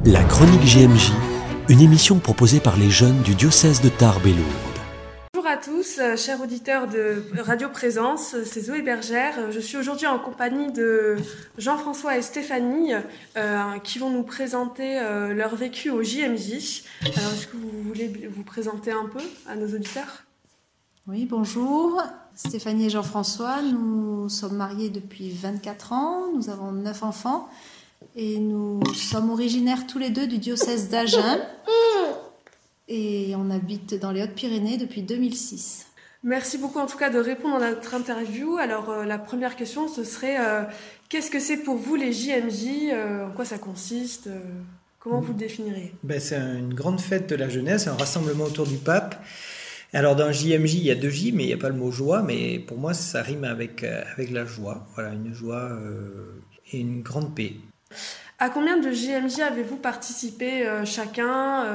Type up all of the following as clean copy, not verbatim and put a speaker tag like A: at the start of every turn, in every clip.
A: La chronique JMJ, une émission proposée par les jeunes du diocèse de Tarbes et Lourdes.
B: Bonjour à tous, chers auditeurs de Radio Présence, c'est Zoé Bergère. Je suis aujourd'hui en compagnie de Jean-François et Stéphanie qui vont nous présenter leur vécu au JMJ. Alors, est-ce que vous voulez vous présenter un peu à nos auditeurs ?
C: Oui, bonjour. Stéphanie et Jean-François, nous sommes mariés depuis 24 ans, nous avons 9 enfants et nous sommes originaires tous les deux du diocèse d'Agen et on habite dans les Hautes-Pyrénées depuis 2006.
B: Merci beaucoup en tout cas de répondre à notre interview. Alors la première question ce serait qu'est-ce que c'est pour vous les JMJ, en quoi ça consiste, comment vous le définirez ?
D: C'est une grande fête de la jeunesse, un rassemblement autour du pape. Alors dans JMJ, il y a 2 J, mais il n'y a pas le mot joie, mais pour moi ça rime avec la joie. Voilà, une joie et une grande paix.
B: À combien de JMJ avez-vous participé chacun ?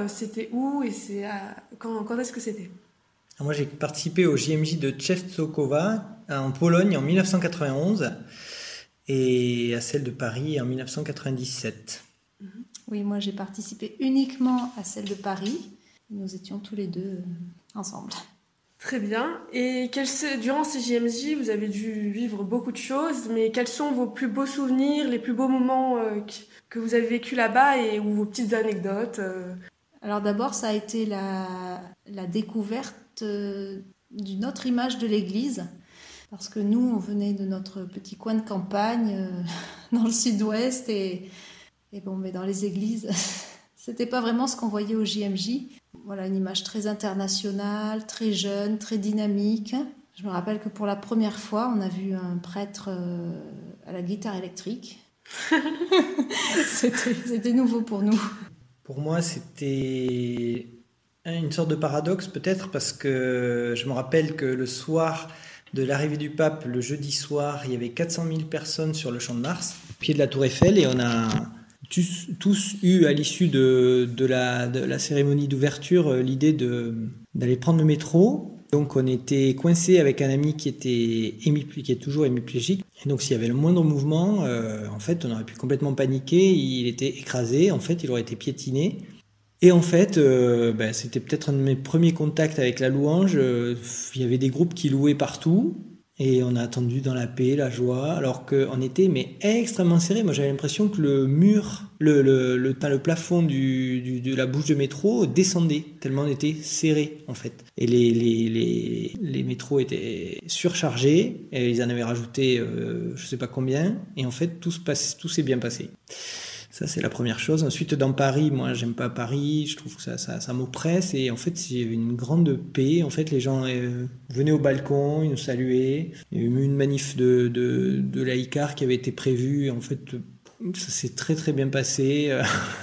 B: C'était où et quand est-ce que c'était ?
D: Alors moi j'ai participé au JMJ de Częstochowa en Pologne en 1991 et à celle de Paris en 1997.
C: Oui, moi j'ai participé uniquement à celle de Paris. Nous étions tous les deux ensemble.
B: Très bien. Et durant ces JMJ, vous avez dû vivre beaucoup de choses, mais quels sont vos plus beaux souvenirs, les plus beaux moments que vous avez vécu là-bas ou vos petites anecdotes
C: Alors d'abord, ça a été la découverte d'une autre image de l'Église, parce que nous, on venait de notre petit coin de campagne dans le sud-ouest, et dans les églises, c'était pas vraiment ce qu'on voyait au JMJ. Voilà, une image très internationale, très jeune, très dynamique. Je me rappelle que pour la première fois, on a vu un prêtre à la guitare électrique. C'était nouveau pour nous.
D: Pour moi, c'était une sorte de paradoxe peut-être, parce que je me rappelle que le soir de l'arrivée du pape, le jeudi soir, il y avait 400 000 personnes sur le Champ de Mars, au pied de la Tour Eiffel, et on a tous eu à l'issue de la cérémonie d'ouverture l'idée d'aller prendre le métro. Donc on était coincé avec un ami qui est toujours hémiplégique. Et donc s'il y avait le moindre mouvement, en fait on aurait pu complètement paniquer, il était écrasé, en fait il aurait été piétiné. Et en fait, c'était peut-être un de mes premiers contacts avec la louange. Il y avait des groupes qui louaient partout. Et on a attendu dans la paix, la joie, alors qu'on était extrêmement serré. Moi, j'avais l'impression que le mur, le plafond de la bouche de métro descendait, tellement on était serré, en fait. Et les métros étaient surchargés, et ils en avaient rajouté je ne sais pas combien, et en fait, tout s'est bien passé. Ça, c'est la première chose. Ensuite, dans Paris, moi, j'aime pas Paris. Je trouve que ça m'oppresse. Et en fait, il y avait une grande paix. En fait, les gens venaient au balcon, ils nous saluaient. Il y a eu une manif de laïcars qui avait été prévue. En fait, ça s'est très, très bien passé.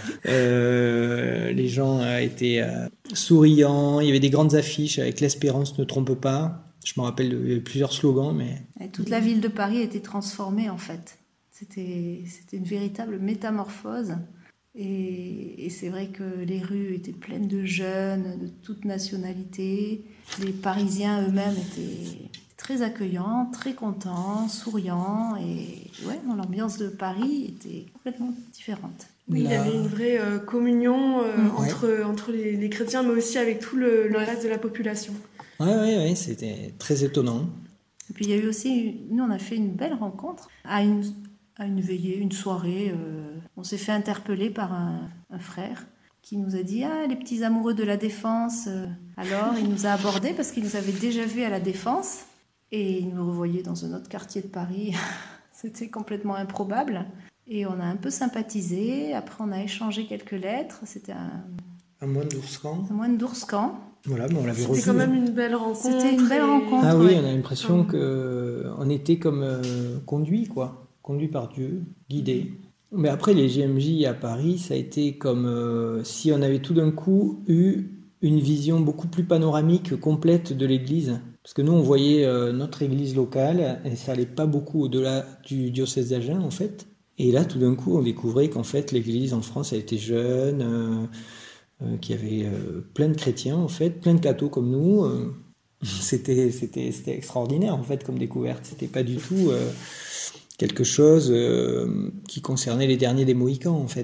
D: Les gens étaient souriants. Il y avait des grandes affiches avec « L'espérance ne trompe pas ». Je me rappelle, il y avait plusieurs slogans.
C: Et toute la ville de Paris a été transformée, en fait. C'était une véritable métamorphose et c'est vrai que les rues étaient pleines de jeunes de toutes nationalités. Les Parisiens eux-mêmes étaient très accueillants, très contents, souriants et l'ambiance de Paris était complètement différente.
B: Oui, il y avait une vraie communion entre les chrétiens mais aussi avec tout le reste de la population.
D: Oui, c'était très étonnant.
C: Et puis il y a eu aussi, nous on a fait une belle rencontre à une veillée, une soirée. On s'est fait interpeller par un frère qui nous a dit « Ah, les petits amoureux de la Défense !» Alors, il nous a abordés parce qu'il nous avait déjà vus à la Défense et il nous revoyait dans un autre quartier de Paris. C'était complètement improbable. Et on a un peu sympathisé. Après, on a échangé quelques lettres. C'était
D: un moine d'Ourscan.
C: Un moine d'Ourscan.
D: Voilà, on l'avait revu.
B: C'était quand même une belle rencontre.
C: C'était une belle rencontre.
D: Ah oui, on a l'impression qu'on était comme conduits, quoi. Conduit par Dieu, guidé. Mais après, les JMJ à Paris, ça a été comme si on avait tout d'un coup eu une vision beaucoup plus panoramique, complète de l'église. Parce que nous, on voyait notre église locale, et ça n'allait pas beaucoup au-delà du diocèse d'Agen, en fait. Et là, tout d'un coup, on découvrait qu'en fait, l'église en France, elle était jeune, qu'il y avait plein de chrétiens, en fait, plein de cathos comme nous. C'était extraordinaire, en fait, comme découverte. C'était pas du tout... quelque chose qui concernait les derniers des Mohicans, en fait.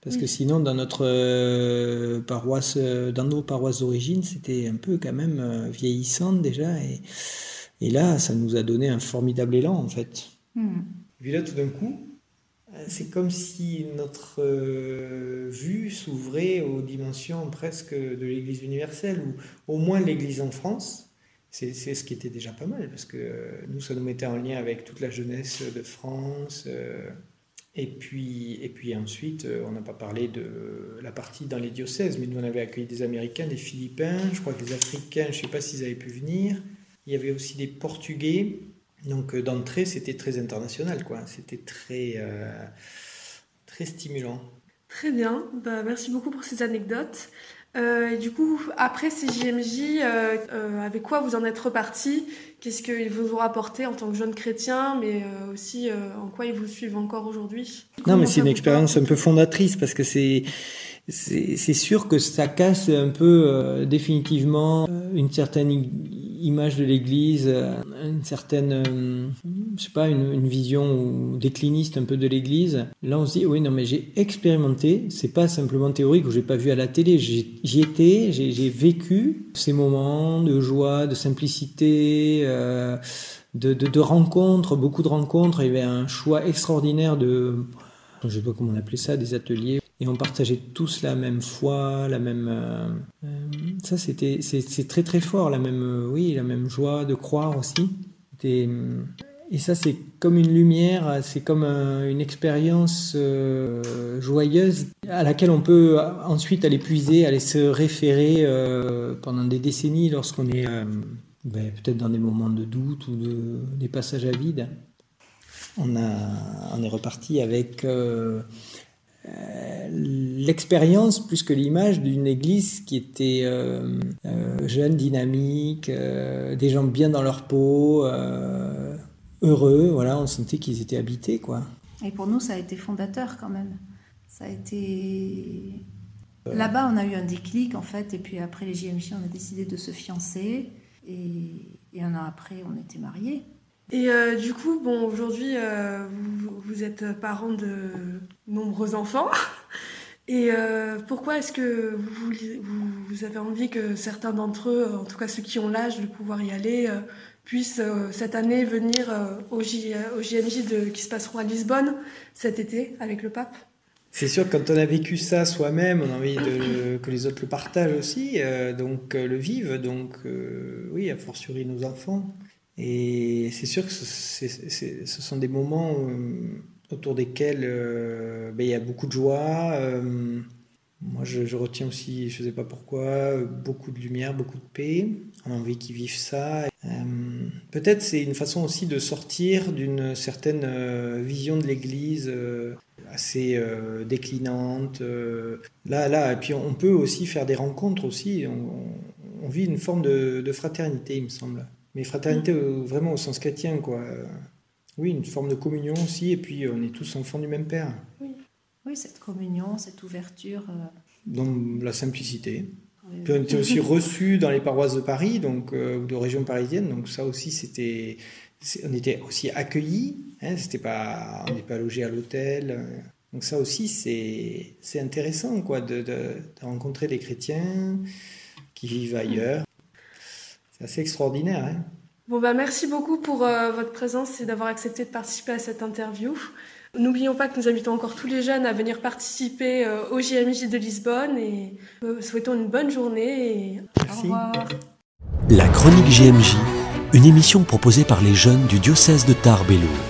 D: Parce que sinon, dans notre paroisse, dans nos paroisses d'origine, c'était un peu quand même vieillissante déjà. Et là, ça nous a donné un formidable élan, en fait. Et puis là, tout d'un coup, c'est comme si notre vue s'ouvrait aux dimensions presque de l'Église universelle, ou au moins l'Église en France. C'est ce qui était déjà pas mal, parce que nous, ça nous mettait en lien avec toute la jeunesse de France. Et puis ensuite, on n'a pas parlé de la partie dans les diocèses, mais nous, on avait accueilli des Américains, des Philippins, je crois que les Africains, je ne sais pas s'ils avaient pu venir. Il y avait aussi des Portugais. Donc d'entrée, c'était très international, quoi. C'était très stimulant.
B: Très bien, merci beaucoup pour ces anecdotes. Et du coup, après ces JMJ, avec quoi vous en êtes repartis ? Qu'est-ce qu'ils vous ont apporté en tant que jeune chrétien, mais aussi en quoi ils vous suivent encore aujourd'hui ?
D: Non, mais c'est une expérience un peu fondatrice, parce que c'est sûr que ça casse un peu définitivement une certaine image de l'Église, une certaine, je sais pas, une vision décliniste un peu de l'Église. Là, on se dit, oui, non, mais j'ai expérimenté, c'est pas simplement théorique ou j'ai pas vu à la télé, j'y étais, j'ai vécu ces moments de joie, de simplicité, de rencontres, beaucoup de rencontres. Il y avait un choix extraordinaire de, je sais pas comment on appelait ça, des ateliers. Et on partageait tous la même foi, la même. Ça, c'est très très fort, la même joie de croire aussi. Et ça, c'est comme une lumière, c'est comme une expérience joyeuse à laquelle on peut ensuite aller puiser, aller se référer pendant des décennies lorsqu'on est peut-être dans des moments de doute ou des passages à vide. On est reparti avec l'expérience plus que l'image d'une église qui était jeune, dynamique, des gens bien dans leur peau, heureux, voilà, on sentait qu'ils étaient habités, quoi.
C: Et pour nous, ça a été fondateur quand même. Ça a été... Là-bas, on a eu un déclic en fait, et puis après les JMJ, on a décidé de se fiancer, et un an après, on était mariés.
B: Et du coup, aujourd'hui, vous êtes parents de nombreux enfants. Et pourquoi est-ce que vous avez envie que certains d'entre eux, en tout cas ceux qui ont l'âge de pouvoir y aller, puissent cette année venir au JMJ qui se passeront à Lisbonne cet été avec le pape ?
D: C'est sûr que quand on a vécu ça soi-même, on a envie que les autres le partagent aussi, donc le vivent, donc oui, a fortiori nos enfants. Et c'est sûr que ce sont des moments autour desquels il y a beaucoup de joie. Moi, je retiens aussi, je ne sais pas pourquoi, beaucoup de lumière, beaucoup de paix. On a envie qu'ils vivent ça. Peut-être c'est une façon aussi de sortir d'une certaine vision de l'Église assez déclinante. Là, et puis on peut aussi faire des rencontres aussi. On vit une forme de fraternité, il me semble. Mais fraternité vraiment au sens chrétien, quoi. Oui, une forme de communion aussi, et puis on est tous enfants du même Père.
C: Oui, cette communion, cette ouverture.
D: Dans la simplicité.
C: Oui.
D: Puis on était aussi reçus dans les paroisses de Paris, donc ou de région parisienne, donc ça aussi on était aussi accueillis. On n'est pas logés à l'hôtel. Donc ça aussi c'est intéressant, quoi, de rencontrer des chrétiens qui vivent ailleurs. C'est assez extraordinaire. Hein.
B: Merci beaucoup pour votre présence et d'avoir accepté de participer à cette interview. N'oublions pas que nous invitons encore tous les jeunes à venir participer au JMJ de Lisbonne et souhaitons une bonne journée. Et...
D: Merci.
C: Au revoir.
A: La chronique JMJ, une émission proposée par les jeunes du diocèse de Tarbes-et-Lourdes.